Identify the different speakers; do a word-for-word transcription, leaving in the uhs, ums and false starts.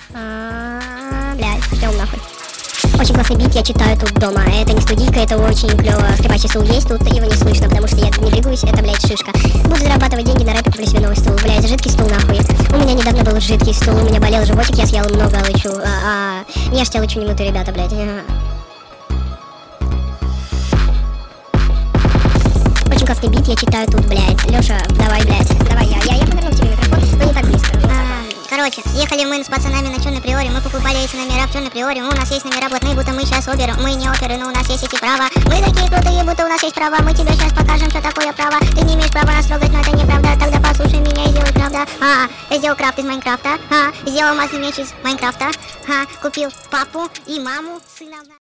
Speaker 1: А, блядь, ждем нахуй. Очень классный бит, я читаю тут дома. Это не студийка, это очень клево. Скрипачий стул есть, тут его не слышно, потому что я не двигаюсь, это, блядь, шишка. Буду зарабатывать деньги на рэпе, куплю себе новый стул. Блядь, жидкий стул нахуй. У меня недавно был жидкий стул, у меня болел животик, я съел много лычу. А, а, не ешьте лычу минуты, ребята, блядь. Очень классный бит, я читаю тут, блядь. Лёша, давай, блядь, давай я. Я, я поверну тебе микрофон, но не так близко.
Speaker 2: Короче, ехали мы с пацанами на черной приоре. Мы покупали эти номера в черной приоре. У нас есть номера блатные, будто мы сейчас оперы. Мы не оперы, но у нас есть эти права. Мы такие крутые, будто у нас есть права. Мы тебе сейчас покажем, что такое право. Ты не имеешь права нас трогать, но это неправда. Тогда послушай меня и сделай правда. А, я сделал крафт из Майнкрафта. А, сделал алмазный меч из Майнкрафта. А, купил папу и маму, сына.